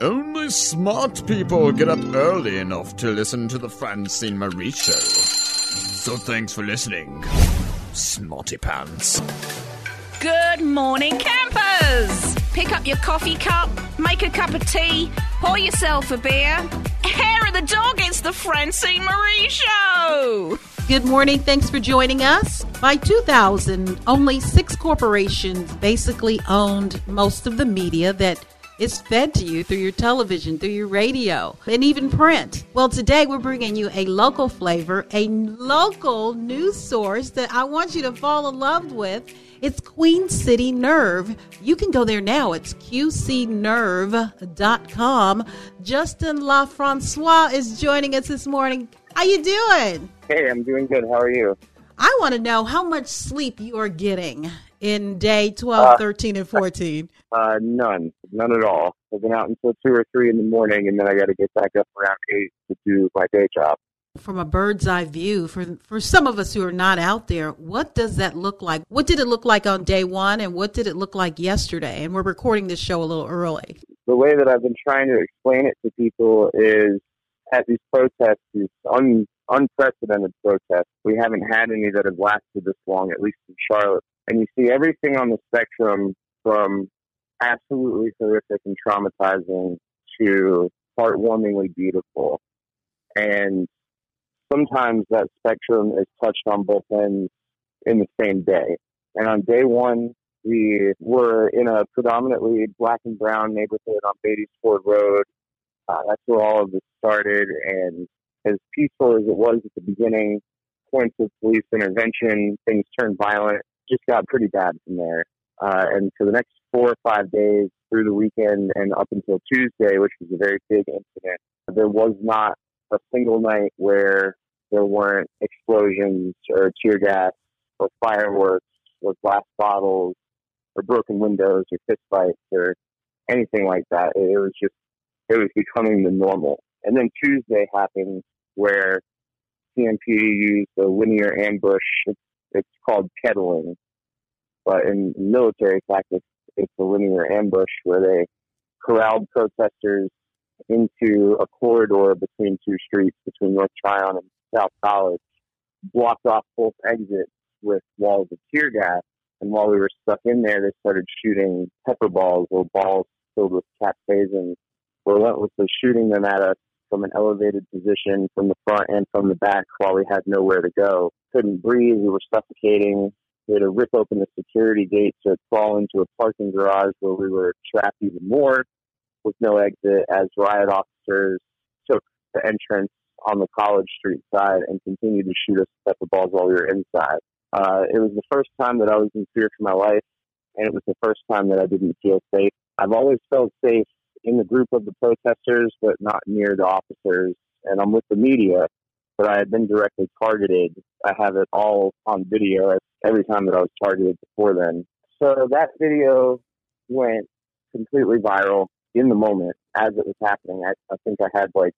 Only smart people get up early enough to listen to the Francine Marie Show. So thanks for listening, Smarty Pants. Good morning, campers! Pick up your coffee cup, make a cup of tea, pour yourself a beer. Hair of the dog, it's the Francine Marie Show! Good morning. Thanks for joining us. By 2000, only 6 corporations basically owned most of the media that is fed to you through your television, through your radio, and even print. Well, today we're bringing you a local flavor, a local news source that I want you to fall in love with. It's Queen City Nerve. You can go there now. It's qcnerve.com. Justin LaFrancois is joining us this morning. How you doing? Hey, I'm doing good. How are you? I want to know how much sleep you are getting in day 12, 13, and 14. None at all. I've been out until 2 or 3 in the morning, and then I got to get back up around 8 to do my day job. From a bird's eye view, for some of us who are not out there, what does that look like? What did it look like on day 1, and what did it look like yesterday? And we're recording this show a little early. The way that I've been trying to explain it to people is at these protests, these unprecedented protests, we haven't had any that have lasted this long, at least in Charlotte. And you see everything on the spectrum from absolutely horrific and traumatizing to heartwarmingly beautiful. And sometimes that spectrum is touched on both ends in the same day. And on day 1, we were in a predominantly black and brown neighborhood on Beatties Ford Road. That's where all of this started. And as peaceful as it was at the beginning, points of police intervention, things turned violent, just got pretty bad from there. And for the next 4 or 5 days through the weekend and up until Tuesday, which was a very big incident, there was not a single night where there weren't explosions or tear gas or fireworks or glass bottles or broken windows or fistfights or anything like that. It was becoming the normal. And then Tuesday happened where CMPD used a linear ambush. It's called kettling, but in military tactics, it's a linear ambush where they corralled protesters into a corridor between 2 streets, between North Tryon and South College, blocked off both exits with walls of tear gas. And while we were stuck in there, they started shooting pepper balls or balls filled with capsaicin, relentlessly shooting them at us from an elevated position from the front and from the back while we had nowhere to go. Couldn't breathe. We were suffocating. We had to rip open the security gate to crawl into a parking garage where we were trapped even more with no exit as riot officers took the entrance on the College Street side and continued to shoot us with pepper balls while we were inside. It was the first time that I was in fear for my life, and it was the first time that I didn't feel safe. I've always felt safe in the group of the protesters, but not near the officers. And I'm with the media, but I had been directly targeted. I have it all on video every time that I was targeted before then. So that video went completely viral in the moment as it was happening. I think I had like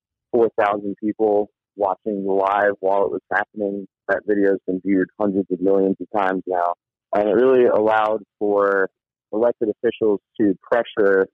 4,000 people watching live while it was happening. That video has been viewed hundreds of millions of times now. And it really allowed for elected officials to pressure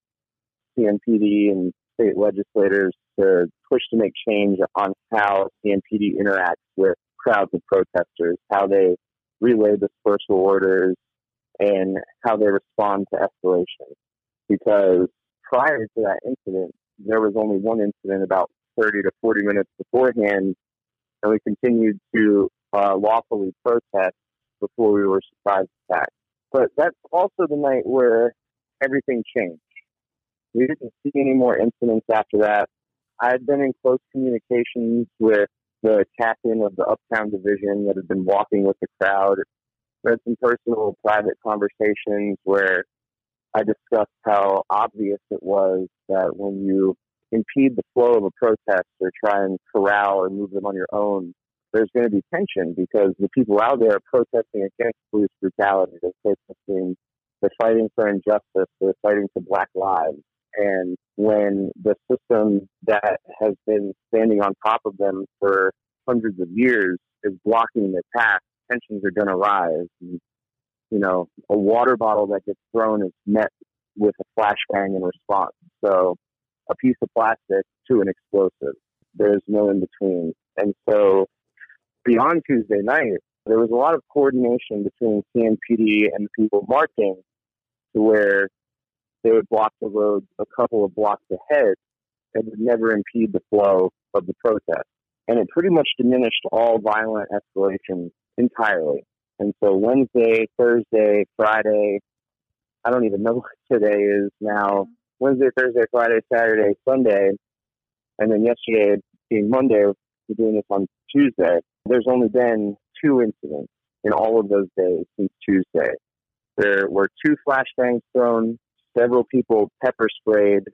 CMPD and state legislators to push to make change on how CMPD interacts with crowds of protesters, how they relay dispersal orders, and how they respond to escalation. Because prior to that incident, there was only one incident about 30 to 40 minutes beforehand, and we continued to lawfully protest before we were surprise attacked. But that's also the night where everything changed. We didn't see any more incidents after that. I had been in close communications with the captain of the Uptown Division that had been walking with the crowd. We had some personal, private conversations where I discussed how obvious it was that when you impede the flow of a protest or try and corral or move them on your own, there's going to be tension because the people out there are protesting against police brutality. They're fighting for injustice. They're fighting for Black lives. And when the system that has been standing on top of them for hundreds of years is blocking their path, tensions are going to rise. And, you know, a water bottle that gets thrown is met with a flashbang in response. So piece of plastic to an explosive. There's no in between. And so beyond Tuesday night, there was a lot of coordination between CMPD and the people marching to where they would block the road a couple of blocks ahead and would never impede the flow of the protest. And it pretty much diminished all violent escalation entirely. And so Wednesday, Thursday, Friday, I don't even know what today is now. Wednesday, Thursday, Friday, Saturday, Sunday, and then yesterday being Monday, we're doing this on Tuesday. There's only been 2 incidents in all of those days since Tuesday. There were 2 flashbangs thrown, several people pepper sprayed,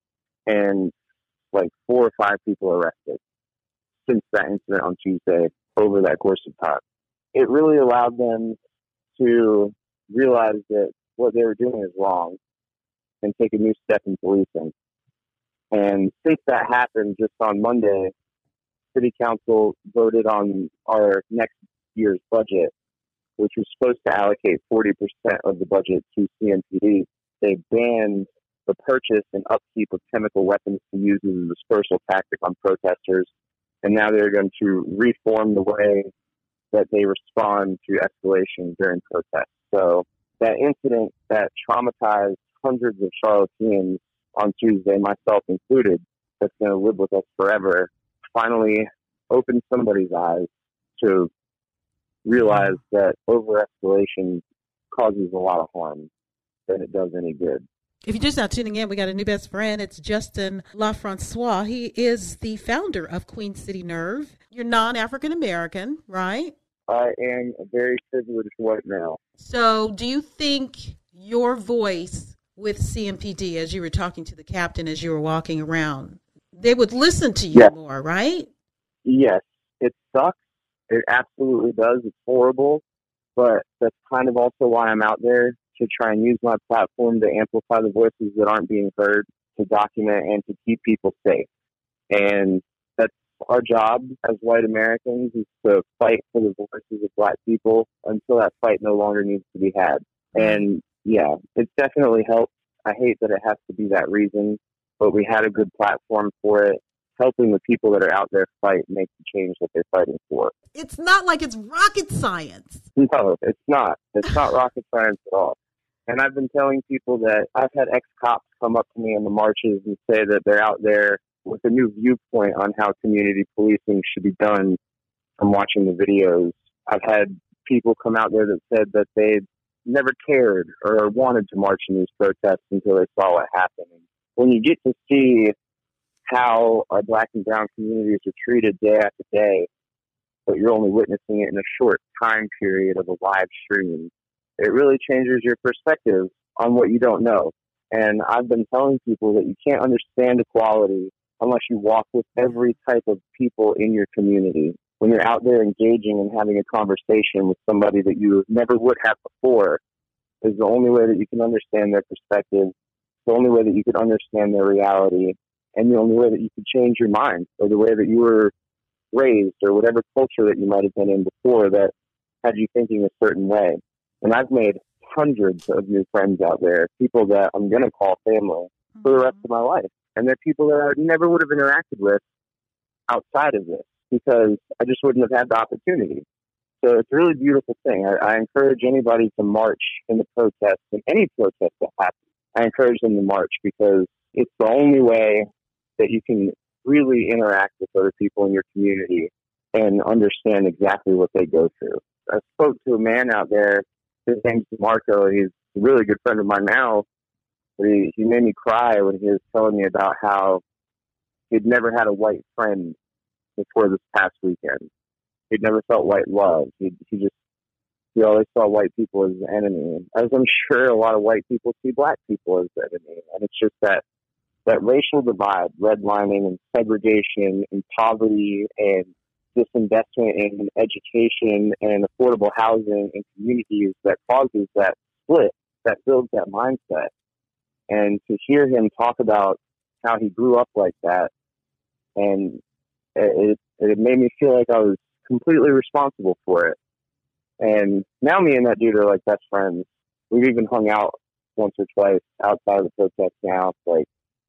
and like 4 or 5 people arrested since that incident on Tuesday over that course of time. It really allowed them to realize that what they were doing is wrong and take a new step in policing. And since that happened just on Monday, City Council voted on our next year's budget, which was supposed to allocate 40% of the budget to CMPD. They banned the purchase and upkeep of chemical weapons to use as a dispersal tactic on protesters. And now they're going to reform the way that they respond to escalation during protests. So that incident that traumatized hundreds of Charlotteans on Tuesday, myself included, that's going to live with us forever, finally opened somebody's eyes to realize that over-escalation causes a lot of harm than it does any good. If you're just now tuning in, we got a new best friend. It's Justin LaFrancois. He is the founder of Queen City Nerve. You're non-African American, right? I am a very privileged white male. So do you think your voice with CMPD, as you were talking to the captain as you were walking around, they would listen to you more, right? Yes. It sucks. It absolutely does. It's horrible. But that's kind of also why I'm out there, to try and use my platform to amplify the voices that aren't being heard, to document and to keep people safe. And that's our job as white Americans, is to fight for the voices of Black people until that fight no longer needs to be had. And yeah, it's definitely helped. I hate that it has to be that reason, but we had a good platform for it, helping the people that are out there fight make the change that they're fighting for. It's not like it's rocket science. No, it's not. It's not rocket science at all. And I've been telling people that I've had ex-cops come up to me in the marches and say that they're out there with a new viewpoint on how community policing should be done from watching the videos. I've had people come out there that said that they never cared or wanted to march in these protests until they saw what happened. When you get to see how our Black and brown communities are treated day after day, but you're only witnessing it in a short time period of a live stream, it really changes your perspective on what you don't know. And I've been telling people that you can't understand equality unless you walk with every type of people in your community. When you're out there engaging and having a conversation with somebody that you never would have before, is the only way that you can understand their perspective, the only way that you can understand their reality, and the only way that you can change your mind, or the way that you were raised, or whatever culture that you might have been in before that had you thinking a certain way. And I've made hundreds of new friends out there, people that I'm going to call family for the rest of my life. And they're people that I never would have interacted with outside of this, because I just wouldn't have had the opportunity. So it's a really beautiful thing. I encourage anybody to march in the protest, in any protest that happens. I encourage them to march, because it's the only way that you can really interact with other people in your community and understand exactly what they go through. I spoke to a man out there. His name's DeMarco. He's a really good friend of mine now. But he made me cry when he was telling me about how he'd never had a white friend before this past weekend. He'd never felt white love. He always saw white people as the enemy, as I'm sure a lot of white people see Black people as the enemy. And it's just that racial divide, redlining and segregation and poverty and disinvestment in education and affordable housing and communities that causes that split, that builds that mindset. And to hear him talk about how he grew up like that, and it made me feel like I was completely responsible for it. And now me and that dude are like best friends. We've even hung out once or twice outside of the protest now. Like,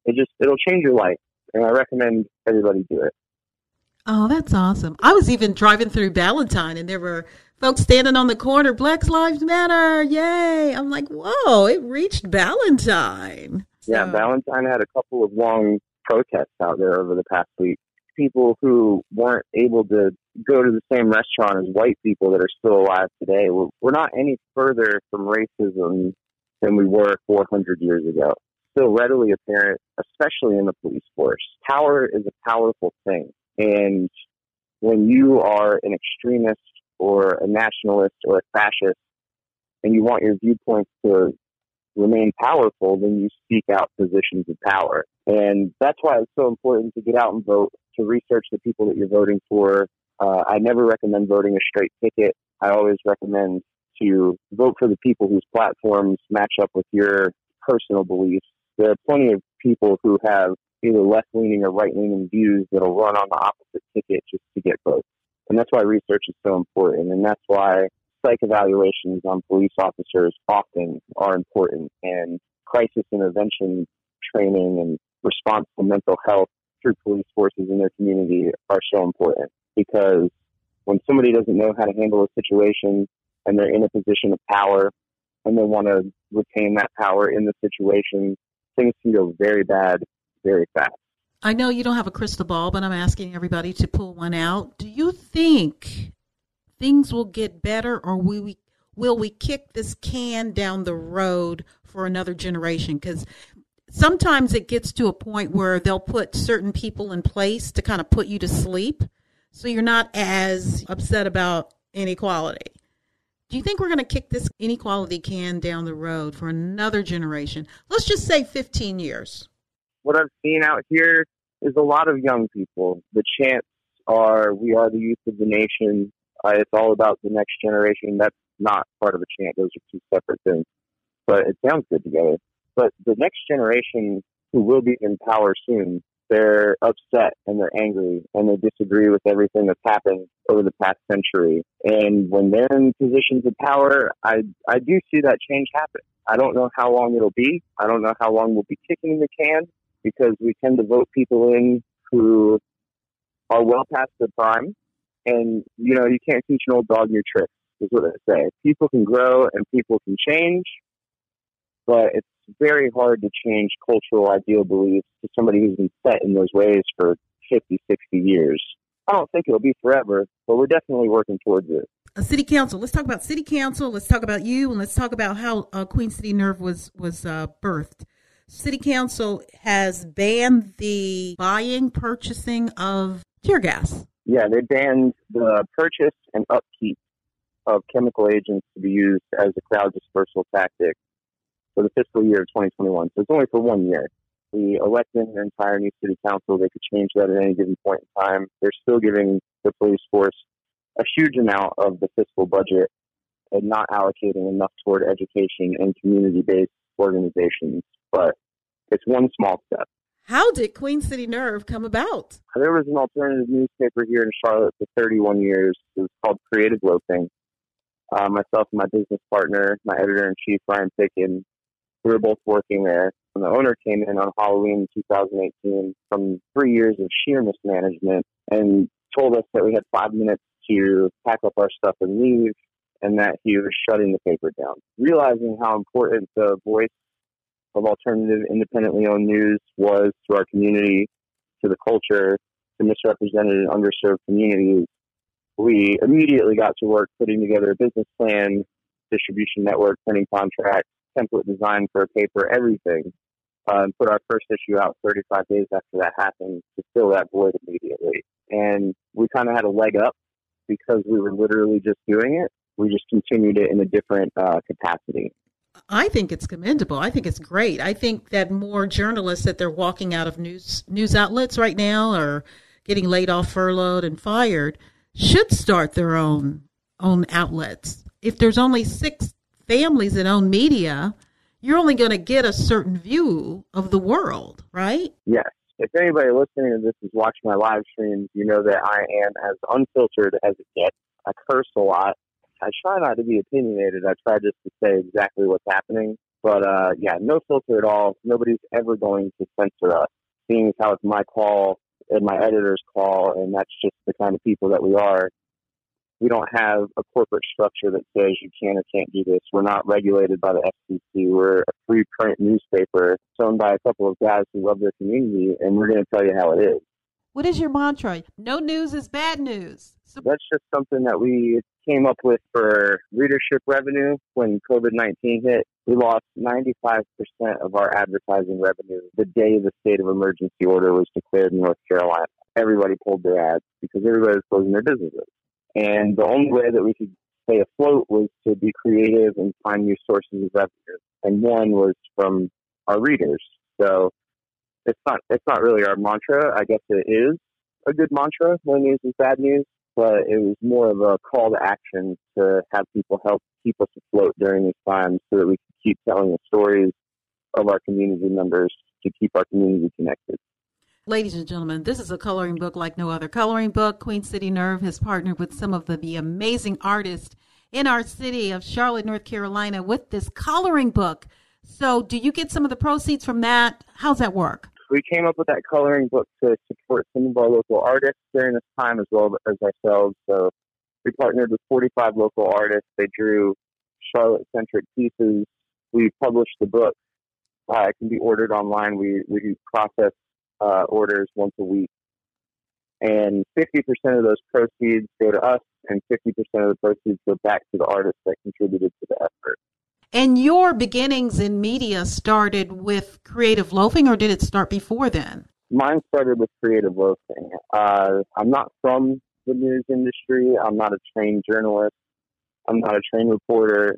it'll change your life. And I recommend everybody do it. Oh, that's awesome. I was even driving through Ballantyne and there were folks standing on the corner, Black Lives Matter, yay. I'm like, whoa, it reached Ballantyne. Yeah, Ballantyne had a couple of long protests out there over the past week. People who weren't able to go to the same restaurant as white people that are still alive today. We're not any further from racism than we were 400 years ago. Still readily apparent, especially in the police force. Power is a powerful thing. And when you are an extremist or a nationalist or a fascist and you want your viewpoints to remain powerful, then you seek out positions of power. And that's why it's so important to get out and vote, to research the people that you're voting for. I never recommend voting a straight ticket. I always recommend to vote for the people whose platforms match up with your personal beliefs. There are plenty of people who have either left-leaning or right-leaning views that'll run on the opposite ticket just to get votes. And that's why research is so important. And that's why psych evaluations on police officers often are important. And crisis intervention training and responsible mental health through police forces in their community are so important. Because when somebody doesn't know how to handle a situation and they're in a position of power and they want to retain that power in the situation, things can go very bad very fast. I know you don't have a crystal ball, but I'm asking everybody to pull one out. Do you think things will get better, or will we kick this can down the road for another generation? Because sometimes it gets to a point where they'll put certain people in place to kind of put you to sleep, so you're not as upset about inequality. Do you think we're going to kick this inequality can down the road for another generation? Let's just say 15 years. What I've seen out here is a lot of young people. The chants are, we are the youth of the nation. It's all about the next generation. That's not part of a chant. Those are two separate things. But it sounds good together. But the next generation who will be in power soon, they're upset and they're angry and they disagree with everything that's happened over the past century. And when they're in positions of power, I do see that change happen. I don't know how long it'll be. I don't know how long we'll be kicking the can, because we tend to vote people in who are well past their prime. And, you know, you can't teach an old dog new tricks, is what they say. People can grow and people can change, but it's very hard to change cultural ideal beliefs to somebody who's been set in those ways for 50, 60 years. I don't think it'll be forever, but we're definitely working towards it. City Council. Let's talk about City Council. Let's talk about you, and let's talk about how Queen City Nerve was birthed. City Council has banned the buying, purchasing of tear gas. Yeah, they banned the purchase and upkeep of chemical agents to be used as a crowd dispersal tactic for the fiscal year of 2021. So it's only for 1 year. We elected an entire new city council. They could change that at any given point in time. They're still giving the police force a huge amount of the fiscal budget and not allocating enough toward education and community-based organizations. But it's one small step. How did Queen City Nerve come about? There was an alternative newspaper here in Charlotte for 31 years. It was called Creative Loafing. Myself and my business partner, my editor-in-chief, Ryan Picken, we were both working there. And the owner came in on Halloween 2018 from 3 years of sheer mismanagement and told us that we had 5 minutes to pack up our stuff and leave, and that he was shutting the paper down. Realizing how important the voice of alternative, independently owned news was to our community, to the culture, to misrepresented and underserved communities, we immediately got to work putting together a business plan, distribution network, printing contracts, template design for a paper, everything. And put our first issue out 35 days after that happened to fill that void immediately. And we kind of had a leg up because we were literally just doing it. We just continued it in a different capacity. I think it's commendable. I think it's great. I think that more journalists that they're walking out of news outlets right now or getting laid off, furloughed, and fired should start their own outlets. If there's only 6 families that own media, you're only going to get a certain view of the world, right? Yes. If anybody listening to this is watching my live streams, you know that I am as unfiltered as it gets. I curse a lot. I try not to be opinionated. I try just to say exactly what's happening. But yeah, no filter at all. Nobody's ever going to censor us, seeing as how it's my call and my editor's call, and that's just the kind of people that we are. We don't have a corporate structure that says you can or can't do this. We're not regulated by the FCC. We're a free print newspaper owned by a couple of guys who love their community, and we're going to tell you how it is. What is your mantra? No news is bad news. So That's just something that we came up with for readership revenue when COVID-19 hit. We lost 95% of our advertising revenue the day the state of emergency order was declared in North Carolina. Everybody pulled their ads because everybody was closing their businesses. And the only way that we could stay afloat was to be creative and find new sources of revenue. And one was from our readers. So it's not really our mantra. I guess it is a good mantra. No news is bad news. But it was more of a call to action to have people help keep us afloat during these times so that we can keep telling the stories of our community members to keep our community connected. ladies and gentlemen, this is a coloring book like no other coloring book. Queen City Nerve has partnered with some of the amazing artists in our city of Charlotte, North Carolina with this coloring book. So do you get some of the proceeds from that? How's that work? We came up with that coloring book to support some of our local artists during this time as well as ourselves. So we partnered with 45 local artists. They drew Charlotte-centric pieces. We published the book. It can be ordered online. We process orders once a week. And 50% of those proceeds go to us, and 50% of the proceeds go back to the artists that contributed to the effort. And your beginnings in media started with Creative Loafing, or did it start before then? Mine started with Creative Loafing. I'm not from the news industry. I'm not a trained journalist. I'm not a trained reporter.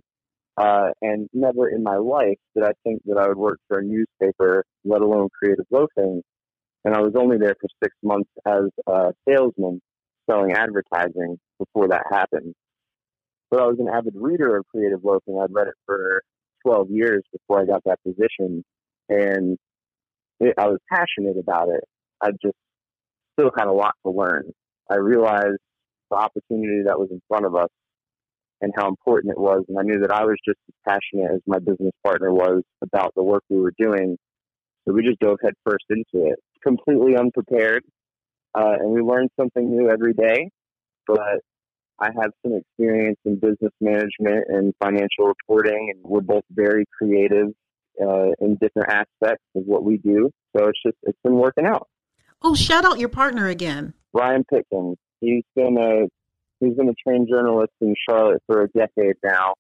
And never in my life did I think that I would work for a newspaper, let alone Creative Loafing. And I was only there for 6 months as a salesman selling advertising before that happened. But I was an avid reader of Creative Loafing. I'd read it for 12 years before I got that position. And I was passionate about it. I just still had a lot to learn. I realized the opportunity that was in front of us and how important it was. And I knew that I was just as passionate as my business partner was about the work we were doing. So we just dove headfirst into it, completely unprepared. And we learned something new every day. But I have some experience in business management and financial reporting, and we're both very creative in different aspects of what we do. So it's been working out. Oh, shout out your partner again. Ryan Pitkins. He's been a trained journalist in Charlotte for a decade now.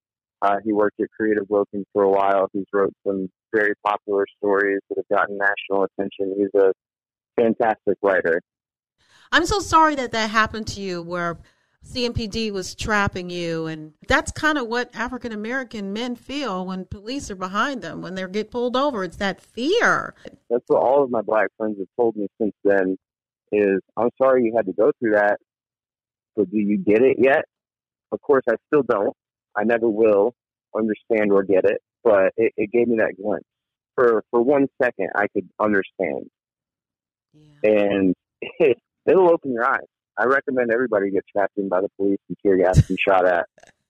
He worked at Creative Loafing for a while. He's wrote some very popular stories that have gotten national attention. He's a fantastic writer. I'm so sorry that happened to you, where CMPD was trapping you, and that's kind of what African American men feel when police are behind them, when they get pulled over. It's that fear. That's what all of my black friends have told me since then is, I'm sorry you had to go through that, but do you get it yet? Of course, I still don't. I never will understand or get it, but it gave me that glimpse. For 1 second, I could understand. Yeah. And it'll open your eyes. I recommend everybody get trapped in by the police and tear gas and shot at.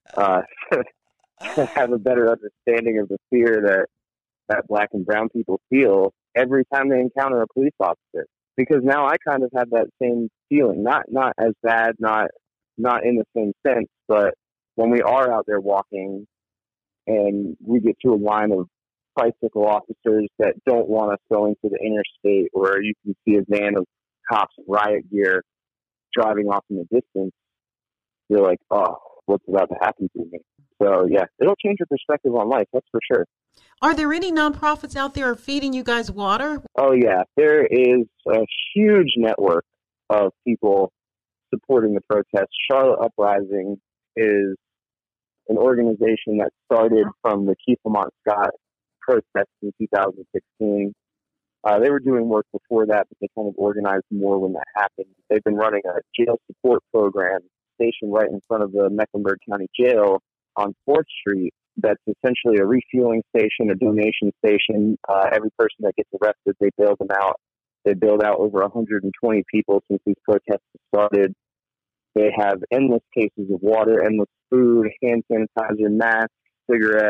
To have a better understanding of the fear that black and brown people feel every time they encounter a police officer. Because now I kind of have that same feeling, not as bad, not in the same sense, but when we are out there walking and we get to a line of bicycle officers that don't want us going to the interstate, or you can see a van of cops in riot gear driving off in the distance, you're like, oh, what's about to happen to me? So, yeah, it'll change your perspective on life, that's for sure. Are there any nonprofits out there feeding you guys water? Oh, yeah. There is a huge network of people supporting the protests. Charlotte Uprising is an organization that started from the Keith Lamont Scott protests in 2016. They were doing work before that, but they kind of organized more when that happened. They've been running a jail support program stationed right in front of the Mecklenburg County Jail on 4th Street. That's essentially a refueling station, a donation station. Every person that gets arrested, they bail them out. They bailed out over 120 people since these protests started. They have endless cases of water, endless food, hand sanitizer, masks, cigarettes,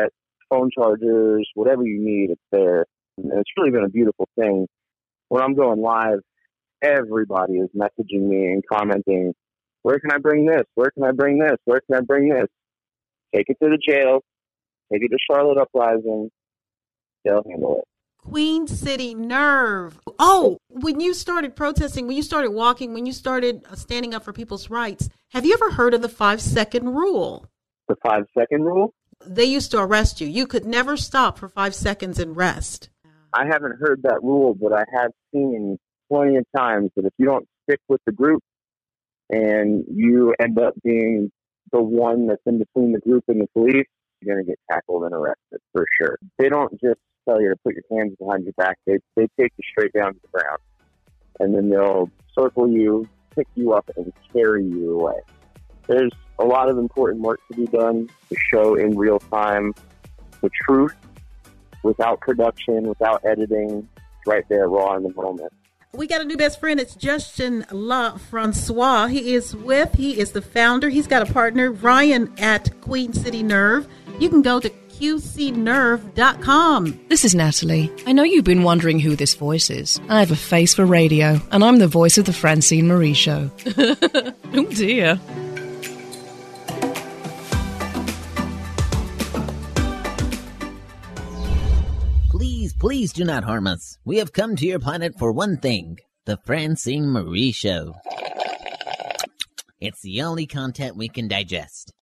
phone chargers, whatever you need, it's there. And it's really been a beautiful thing. When I'm going live, everybody is messaging me and commenting, where can I bring this? Where can I bring this? Where can I bring this? Take it to the jail. Take it to Charlotte Uprising. They'll handle it. Queen City Nerve. Oh, when you started protesting, when you started walking, when you started standing up for people's rights, have you ever heard of the 5-second rule? The 5-second rule? They used to arrest you. You could never stop for 5 seconds and rest. I haven't heard that rule, but I have seen plenty of times that if you don't stick with the group and you end up being the one that's in between the group and the police, you're going to get tackled and arrested for sure. They don't just tell you to put your hands behind your back. They take you straight down to the ground, and then they'll circle you, pick you up, and carry you away. There's a lot of important work to be done to show in real time the truth without production, without editing, right there, raw in the moment. We got a new best friend. It's Justin LaFrancois. He is the founder. He's got a partner, Ryan at Queen City Nerve. You can go to QCNerve.com. This is Natalie. I know you've been wondering who this voice is. I have a face for radio, and I'm the voice of the Francine Marie Show. Oh dear. Please do not harm us. We have come to your planet for one thing, the Francine Marie Show. It's the only content we can digest.